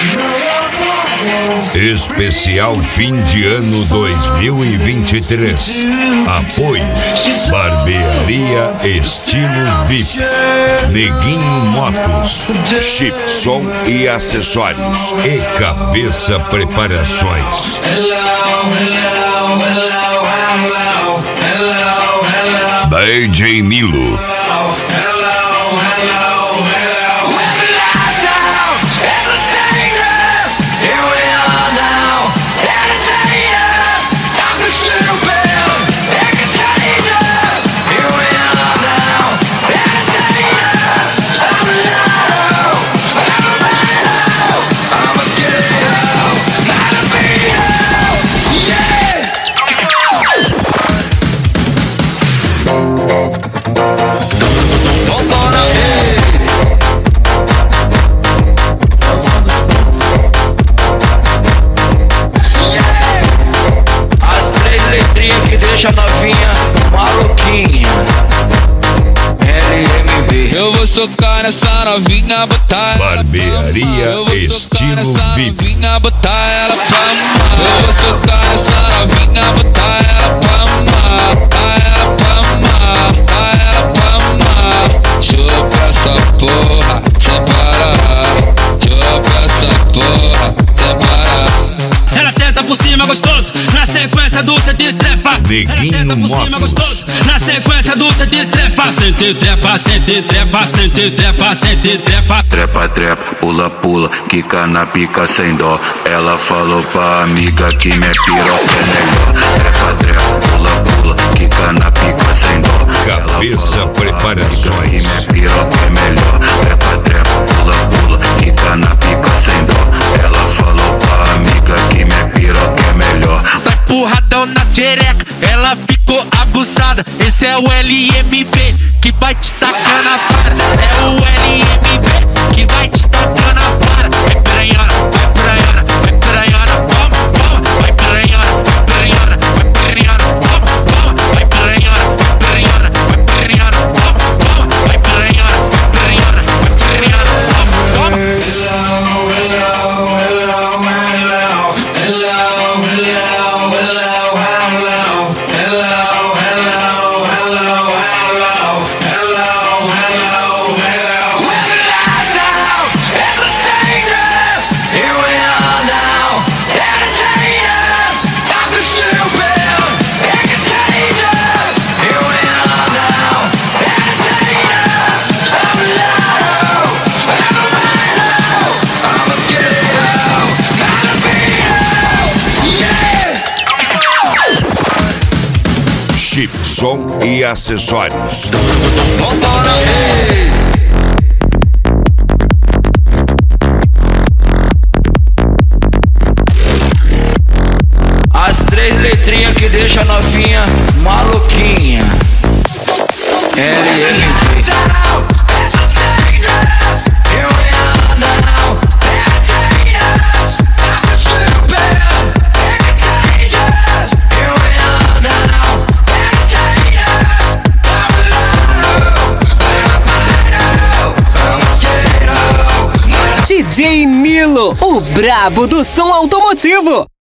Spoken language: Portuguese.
Especial fim de ano 2023. Apoio Barbearia Estilo VIP, Neguinho Motos, Chip Som e Acessórios e Cabeça Preparações. DJ Nilo. Deixa novinha, maluquinha. LMB. Eu vou socar nessa novinha, botar Barbearia Estilo VIP. Novinha, botar ela pra mamar. Eu vou socar nessa novinha, botar ela pra mamar. Botar ela pra mamar, botar ela pra mamar. Chupa essa porra, sem parar. Chupa essa porra, sem parar. Ela senta por cima gostoso, na sequência do sente trepa. Neguinho Motos. Na sequência do sente trepa. Sente trepa, sente trepa, sente trepa, sente trepa. Trepa, trepa, pula, pula, quica na pica sem dó. Ela falou pra amiga que minha piroca é melhor. Trepa, trepa, pula, pula, quica na pica sem dó. Cabeça Preparações. Que minha piroca é melhor. Trepa, trepa, pula, pula, quica na pica sem dó. Ela falou pra amiga que minha piroca é melhor. Tá empurradão na xereca, ela ficou aguçada. Esse é o LMB que vai te tacar na vara. É o LMB que vai te tacar na vara. Vai piranhona, vai piranhona, vai piranhona, toma, toma. Vai piranhona, vai piranhona, vai piranhona, toma, toma. Vai piranhona, vai piranhona, vai piranhona, toma, toma. Vai piranhona, vai piranhona, vai piranhona, toma, toma. Chip Som e Acessórios. As três letrinhas que deixa novinha, maluquinha. LMB. DJ Nilo, o brabo do som automotivo.